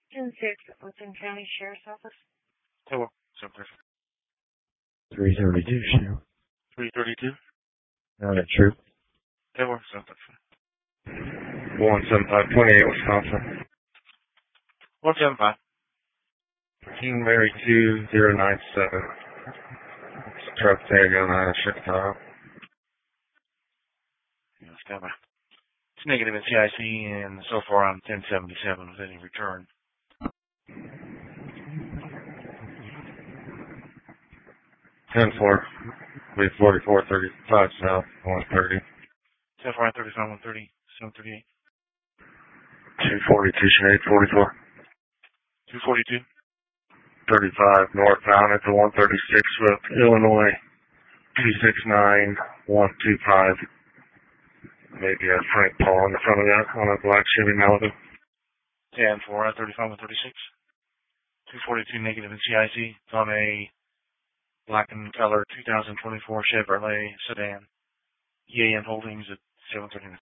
10-6, Fulton County Sheriff's Office. Hello, something. 332, Sheriff. 332. Not a troop. Hello, something. 17528, Wisconsin. 175. King Mary 2097. It's truck tag on the ship tile. Yeah, stand by. It's negative in CIC, and so far I'm 1077 with any return. 10-4. Be 4435 south, 130. 10-4, 35, 130, 738. 242 shade, 44. 242. 35 northbound at the 136 with Illinois 269125. Maybe a Frank Paul in the front of that on a black Chevy Malibu. 10-4, 35, 136. 242 negative in CIC. It's on a black and color 2024 Chevrolet sedan. EAN Holdings at 739.